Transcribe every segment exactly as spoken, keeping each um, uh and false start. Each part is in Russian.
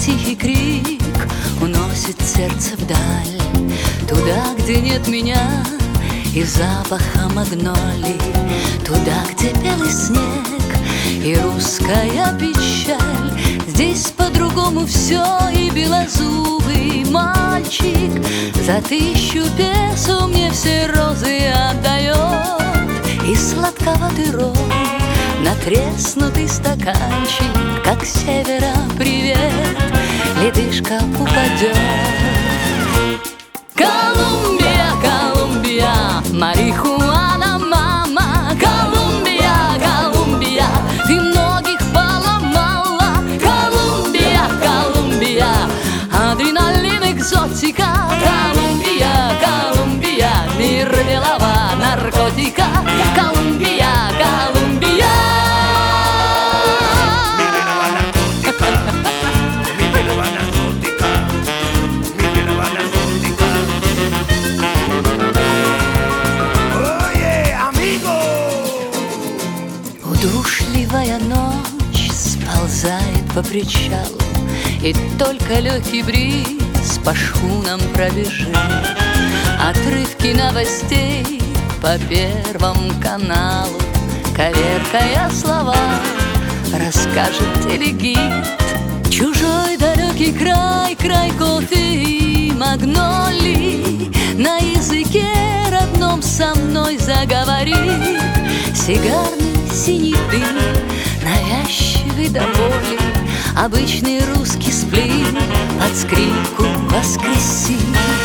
тихий крик уносит сердце вдаль, туда, где нет меня и запаха магнолий, туда, где белый снег и русская печаль. Здесь по-другому все, и белозубый мальчик за тысячу песо мне все розы отдает. И сладковатый ром, натреснутый стаканчик, как с севера привет, ледышка упадет. Колумбия, Колумбия, марихуана, мама. Колумбия, Колумбия, ты многих поломала. Колумбия, Колумбия, адреналин, экзотика. Колумбия, Колумбия, мир белого наркотика. Колумбия, Колумбия. Удушливая ночь сползает по причалу, и только легкий бриз по шхунам пробежит. Отрывки новостей по Первому каналу, коверкая слова, расскажет телегид. Чужой далекий край, край кофе и магнолий, на языке родном со мной заговорит. Сигарный синий дым, навязчивый до боли, обычный русский сплин под скрипку воскреси.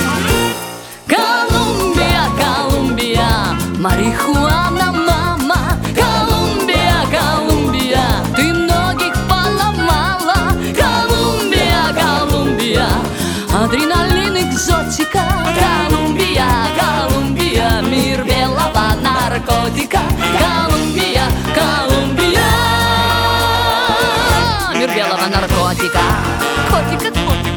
Колумбия, Колумбия, марихуана, мама. Колумбия, Колумбия, ты многих поломала. Колумбия, Колумбия, адреналин, экзотика. Колумбия, Колумбия, мир белого наркотика. Колумбия, Колумбия, мир белого наркотика. Котика, котика.